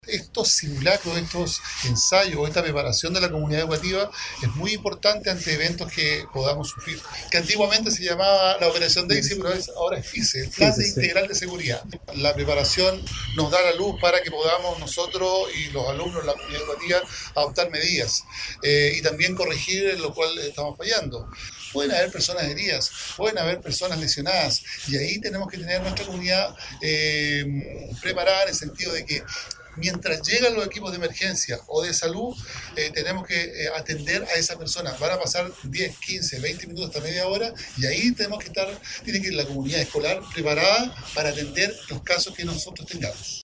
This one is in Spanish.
Estos simulacros, estos ensayos, esta preparación de la comunidad educativa es muy importante ante eventos que podamos sufrir, que antiguamente se llamaba la Operación Daisy, pero ahora es FICE, el Sí, Plan sí, de sí. Integral de Seguridad. La preparación nos da la luz para que podamos nosotros y los alumnos de la comunidad educativa adoptar medidas y también corregir en lo cual estamos fallando. Pueden haber personas heridas, pueden haber personas lesionadas y ahí tenemos que tener nuestra comunidad preparada en el sentido de que mientras llegan los equipos de emergencia o de salud, tenemos que atender a esa persona. Van a pasar 10, 15, 20 minutos hasta media hora y ahí tenemos que estar, tiene que ir la comunidad escolar preparada para atender los casos que nosotros tengamos.